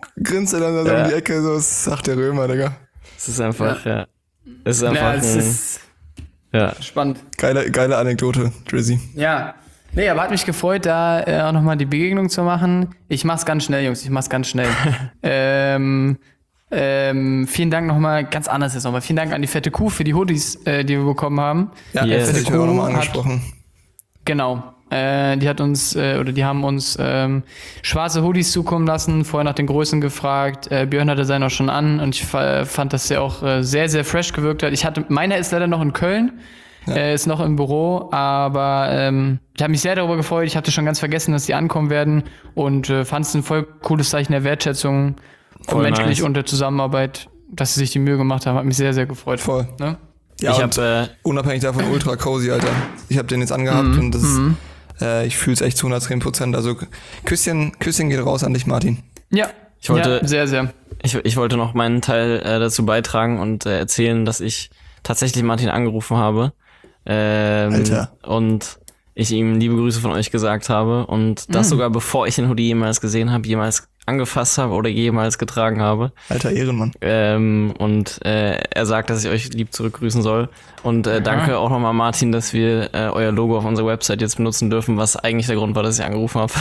grinst er dann so Ja. um die Ecke, so, das sagt der Römer, Digga. Es ist einfach, ja. Es ist Ja, einfach es ein, ist ja. spannend. Geile, geile Anekdote, Drizzy. Ja. Nee, aber hat mich gefreut, da äh, auch nochmal die Begegnung zu machen. Ich mach's ganz schnell, Jungs, ich mach's ganz schnell. ähm, ähm, vielen Dank nochmal, ganz anders jetzt nochmal. Vielen Dank an die fette Kuh für die Hoodies, äh, die wir bekommen haben. Ja, Yes. das hätte ich mir auch nochmal Hat- angesprochen. Genau. Äh, die hat uns, äh, oder die haben uns ähm, schwarze Hoodies zukommen lassen, vorher nach den Größen gefragt. Äh, Björn hatte seinen auch schon an und ich fa- fand, dass der auch äh, sehr, sehr fresh gewirkt hat. Ich hatte, meiner ist leider noch in Köln, äh, ist noch im Büro, aber ähm, ich habe mich sehr darüber gefreut. Ich hatte schon ganz vergessen, dass die ankommen werden und äh, fand es ein voll cooles Zeichen der Wertschätzung Voll und menschlich nice. und der Zusammenarbeit, dass sie sich die Mühe gemacht haben. Hat mich sehr, sehr gefreut. Voll. Ne? Ja, ich und habe äh, unabhängig davon ultra cozy, Alter. Ich habe den jetzt angehabt Mhm. und das ist, äh, ich fühle es echt zu hundertzehn Prozent. Also Küsschen, Küsschen geht raus an dich, Martin. Ja. Ich wollte- ja, sehr, sehr. Ich, ich wollte noch meinen Teil äh, dazu beitragen und äh, erzählen, dass ich tatsächlich Martin angerufen habe. Ähm, Alter. Und ich ihm liebe Grüße von euch gesagt habe. Und das sogar bevor ich den Hoodie jemals gesehen habe, jemals angefasst habe oder jemals getragen habe. Alter Ehrenmann. Ähm, und äh, er sagt, dass ich euch lieb zurückgrüßen soll. Und äh, danke auch nochmal, Martin, dass wir äh, euer Logo auf unserer Website jetzt benutzen dürfen, was eigentlich der Grund war, dass ich angerufen habe.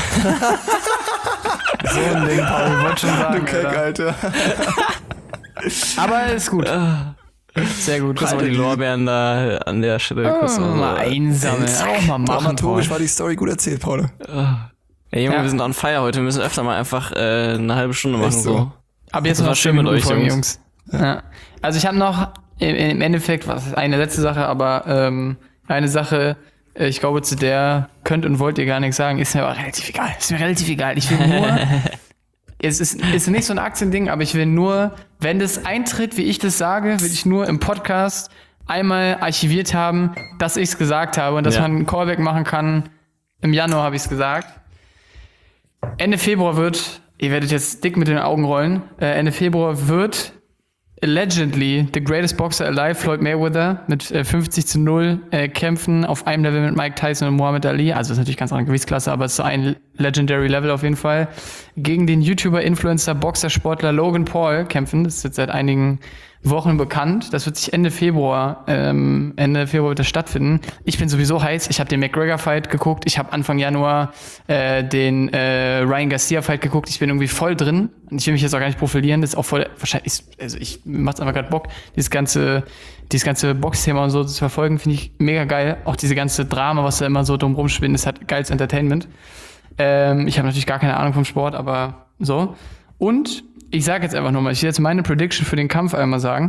So ein Ding, Paul, ich wollte schon sagen. Du Keck, Alter. Alter. Aber ist gut. Sehr gut. Kurz mal die Lorbeeren da an der Stelle. Kurz mal so. mal einsammeln, auch mal machen. Paul. Dramaturgisch war die Story gut erzählt, Paul. Ey, Junge, Ja. wir sind on fire heute. Wir müssen öfter mal einfach äh, eine halbe Stunde machen. Echt so. so. Aber jetzt Das noch war schön schön mit mit euch, euch, Jungs. Jungs. Ja. Also ich habe noch im, im Endeffekt, was ist eine letzte Sache, aber ähm, eine Sache, äh, ich glaube, zu der könnt und wollt ihr gar nichts sagen, ist mir aber relativ egal. Ist mir relativ egal. Ich will nur, es ist, ist nicht so ein Aktiending, aber ich will nur, wenn das eintritt, wie ich das sage, will ich nur im Podcast einmal archiviert haben, dass ich es gesagt habe und dass Ja. man einen Callback machen kann. Im Januar habe ich es gesagt. Ende Februar wird, ihr werdet jetzt dick mit den Augen rollen, äh, Ende Februar wird allegedly the greatest boxer alive, Floyd Mayweather, mit äh, fünfzig zu null äh, kämpfen auf einem Level mit Mike Tyson und Muhammad Ali. Also ist natürlich ganz andere Gewichtsklasse, aber es ist so ein legendary Level auf jeden Fall. Gegen den YouTuber, Influencer, Boxer, Sportler Logan Paul kämpfen. Das ist jetzt seit einigen Wochen bekannt. Das wird sich Ende Februar, ähm, Ende Februar wird das stattfinden. Ich bin sowieso heiß. Ich habe den McGregor-Fight geguckt. Ich habe Anfang Januar äh, den äh, Ryan Garcia-Fight geguckt. Ich bin irgendwie voll drin. Und ich will mich jetzt auch gar nicht profilieren. Das ist auch voll, wahrscheinlich, also ich macht's einfach gerade Bock, dieses ganze, dieses ganze Boxthema und so zu verfolgen, finde ich mega geil. Auch diese ganze Drama, was da immer so drum rumspinnt, ist halt geiles Entertainment. Ähm, ich habe natürlich gar keine Ahnung vom Sport, aber so. Und ich sage jetzt einfach nochmal, ich will jetzt meine Prediction für den Kampf einmal sagen.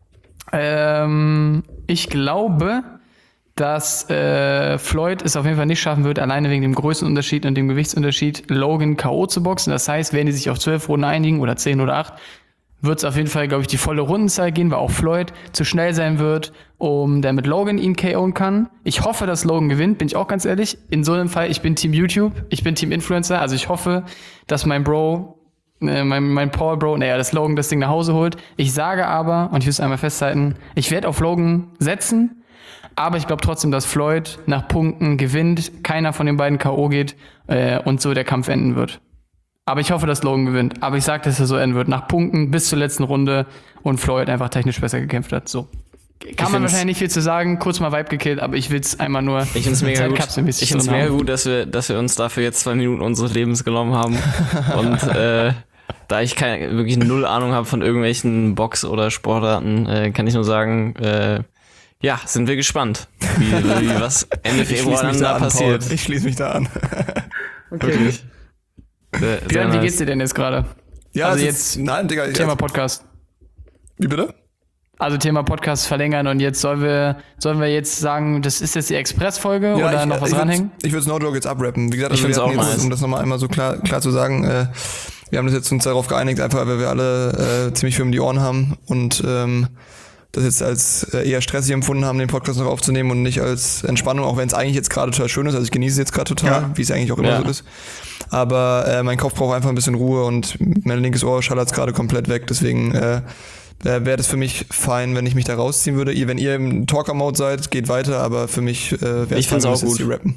Ähm, ich glaube, dass äh, Floyd es auf jeden Fall nicht schaffen wird, alleine wegen dem Größenunterschied und dem Gewichtsunterschied Logan K O zu boxen. Das heißt, wenn die sich auf zwölf Runden einigen oder zehn oder acht, wird es auf jeden Fall, glaube ich, die volle Rundenzahl gehen, weil auch Floyd zu schnell sein wird, um damit Logan ihn K O'en kann. Ich hoffe, dass Logan gewinnt, bin ich auch ganz ehrlich. In so einem Fall, ich bin Team YouTube, ich bin Team Influencer, also ich hoffe, dass mein Bro Mein, mein Paul Bro, naja, dass Logan das Ding nach Hause holt. Ich sage aber, und ich will es einmal festhalten, ich werde auf Logan setzen, aber ich glaube trotzdem, dass Floyd nach Punkten gewinnt, keiner von den beiden K O geht äh, und so der Kampf enden wird. Aber ich hoffe, dass Logan gewinnt. Aber ich sage, dass er so enden wird, nach Punkten bis zur letzten Runde und Floyd einfach technisch besser gekämpft hat. So. Kann man find's- wahrscheinlich nicht viel zu sagen, kurz mal Vibe gekillt, aber ich will es einmal nur Ich find's mega gut. Zeitkapselmäßig Ich find's drin mega haben. gut, dass wir, dass wir uns dafür jetzt zwei Minuten unseres Lebens genommen haben. Und äh, da ich keine, wirklich null Ahnung habe von irgendwelchen Box- oder Sportarten, äh, kann ich nur sagen, äh, ja, sind wir gespannt, wie, wie was Ende Ich Februar schließe mich dann da da an, passiert. Paul. Ich schließe mich da an. Wirklich. Sehr, sehr Björn, wie nice. geht's dir denn jetzt gerade? Ja, Also es jetzt ist, nein, Digga. Thema ja, Podcast. wie bitte? Also Thema Podcast verlängern und jetzt sollen wir, sollen wir jetzt sagen, das ist jetzt die Express-Folge Ja, oder ich, noch was ich dranhängen? Würd, ich würde No Joke jetzt abrappen. Wie gesagt, Ich also wir find's hatten auch jetzt, nice. um das nochmal einmal so klar, klar zu sagen, äh, wir haben das jetzt uns darauf geeinigt, einfach weil wir alle äh, ziemlich viel um die Ohren haben und ähm, das jetzt als äh, eher stressig empfunden haben, den Podcast noch aufzunehmen und nicht als Entspannung, auch wenn es eigentlich jetzt gerade total schön ist. Also ich genieße es jetzt gerade total, Ja. wie es eigentlich auch immer Ja. so ist. Aber äh, mein Kopf braucht einfach ein bisschen Ruhe und mein linkes Ohr schallert gerade komplett weg. Deswegen äh, äh, wäre das für mich fein, wenn ich mich da rausziehen würde. Ihr, wenn ihr im Talker-Mode seid, geht weiter, aber für mich äh, wäre es Ich find's fein, wenn auch wir jetzt gut. hier rappen.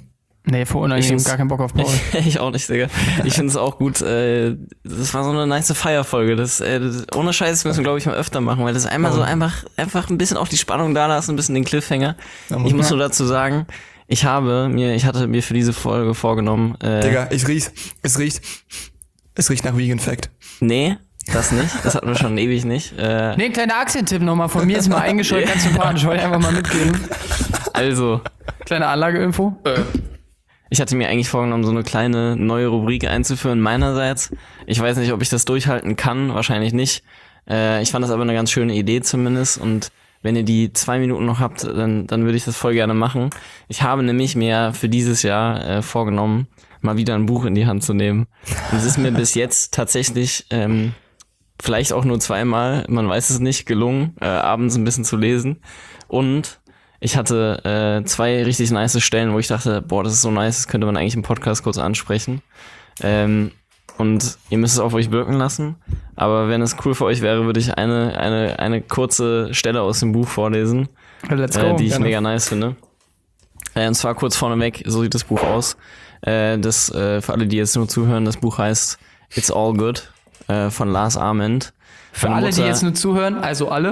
Nee, vor unangenehm, gar keinen Bock auf Paul. Ich auch nicht, Digga. Ich finde es auch gut. Äh, das war so eine nice Feierfolge. Das, äh, das, ohne Scheiß müssen wir, glaube ich, mal öfter machen, weil das einmal so einfach, einfach ein bisschen auch die Spannung da lassen, ein bisschen den Cliffhanger. Ja, Ich muss nur dazu sagen, ich habe mir, ich hatte mir für diese Folge vorgenommen. Äh, Digga, ich riech, es riecht, es riecht nach Vegan Fact. Nee, das nicht. Das hatten wir schon ewig nicht. Äh, Nee, ein kleiner Aktientipp nochmal von mir, ist mal eingeschaltet, ganz sympathisch, wollte ich einfach mal mitgeben. also, Kleine Anlageinfo. ich hatte mir eigentlich vorgenommen, so eine kleine neue Rubrik einzuführen meinerseits. Ich weiß nicht, ob ich das durchhalten kann, wahrscheinlich nicht. Äh, ich fand das aber eine ganz schöne Idee zumindest und wenn ihr die zwei Minuten noch habt, dann, dann würde ich das voll gerne machen. Ich habe nämlich mir für dieses Jahr äh, vorgenommen, mal wieder ein Buch in die Hand zu nehmen. Und es ist mir bis jetzt tatsächlich, ähm, vielleicht auch nur zweimal, man weiß es nicht, gelungen, äh, abends ein bisschen zu lesen. Und ich hatte äh, zwei richtig nice Stellen, wo ich dachte, boah, das ist so nice, das könnte man eigentlich im Podcast kurz ansprechen. Ähm, und ihr müsst es auf euch wirken lassen. Aber wenn es cool für euch wäre, würde ich eine eine eine kurze Stelle aus dem Buch vorlesen, Let's go. äh, die ich gerne. mega nice finde. Äh, und zwar kurz vorneweg, so sieht das Buch aus. Äh, das äh, für alle, die jetzt nur zuhören, das Buch heißt It's All Good äh, von Lars Ament. Für Meine alle, die Mutter- jetzt nur zuhören, also alle.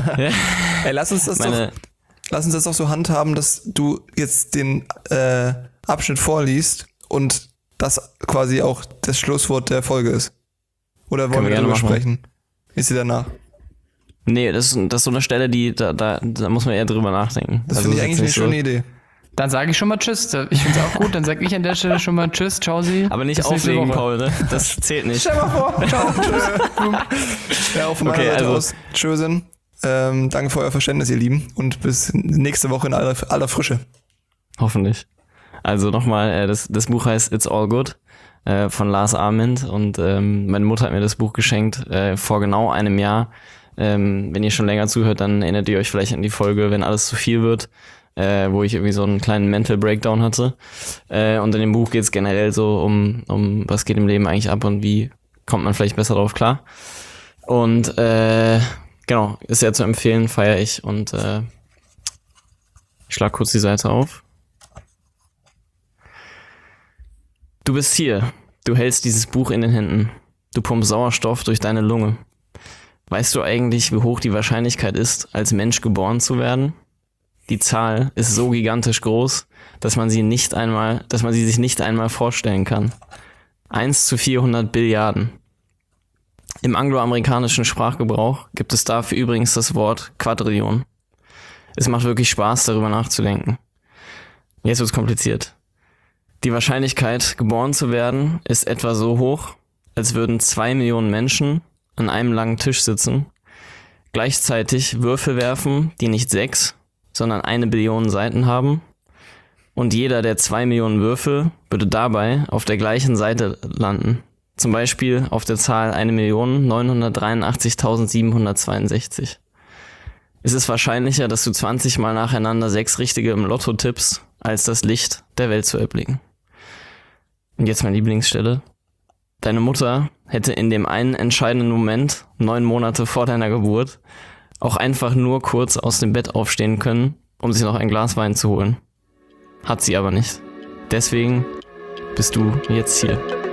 Ey, lass uns das meine, doch, lass uns das doch so handhaben, dass du jetzt den äh, Abschnitt vorliest und das quasi auch das Schlusswort der Folge ist. Oder wollen Können wir wir gerne darüber machen. sprechen? Ist sie danach? Nee, das ist, das ist so eine Stelle, die da, da, da muss man eher drüber nachdenken. Das Also finde ich ist eigentlich jetzt eine nicht so- schöne Idee. Dann sage ich schon mal Tschüss. Ich finde es auch gut. Dann sage ich an der Stelle schon mal Tschüss. Ciao, Sie. Aber nicht Bis nächste auflegen, Woche. Paul, ne? Das zählt nicht. Stell mal vor. Ciao. Tschüss. Ja, auch von meiner Okay, Seite also- aus. Tschüssen. Ähm, danke für euer Verständnis, ihr Lieben. Und bis nächste Woche in aller, aller Frische. Hoffentlich. Also nochmal, äh, das, das Buch heißt It's All Good äh, von Lars Ament und ähm, meine Mutter hat mir das Buch geschenkt äh, vor genau einem Jahr. Ähm, wenn ihr schon länger zuhört, dann erinnert ihr euch vielleicht an die Folge, wenn alles zu viel wird, äh, wo ich irgendwie so einen kleinen Mental Breakdown hatte. Äh, und in dem Buch geht es generell so um, um, was geht im Leben eigentlich ab und wie kommt man vielleicht besser drauf klar. Und äh, genau, ist sehr zu empfehlen, feiere ich und äh, ich schlag kurz die Seite auf. Du bist hier. Du hältst dieses Buch in den Händen. Du pumpst Sauerstoff durch deine Lunge. Weißt du eigentlich, wie hoch die Wahrscheinlichkeit ist, als Mensch geboren zu werden? Die Zahl ist so gigantisch groß, dass man sie nicht einmal, dass man sie sich nicht einmal vorstellen kann. eins zu vierhundert Billiarden. Im angloamerikanischen Sprachgebrauch gibt es dafür übrigens das Wort Quadrillion. Es macht wirklich Spaß, darüber nachzudenken. Jetzt wird's kompliziert. Die Wahrscheinlichkeit, geboren zu werden, ist etwa so hoch, als würden zwei Millionen Menschen an einem langen Tisch sitzen, gleichzeitig Würfel werfen, die nicht sechs, sondern eine Billion Seiten haben, und jeder der zwei Millionen Würfel würde dabei auf der gleichen Seite landen. Zum Beispiel auf der Zahl eine Million neunhundertdreiundachtzigtausendsiebenhundertzweiundsechzig. Es ist wahrscheinlicher, dass du zwanzig Mal nacheinander sechs Richtige im Lotto tippst, als das Licht der Welt zu erblicken. Und jetzt meine Lieblingsstelle. Deine Mutter hätte in dem einen entscheidenden Moment, neun Monate vor deiner Geburt, auch einfach nur kurz aus dem Bett aufstehen können, um sich noch ein Glas Wein zu holen. Hat sie aber nicht. Deswegen bist du jetzt hier.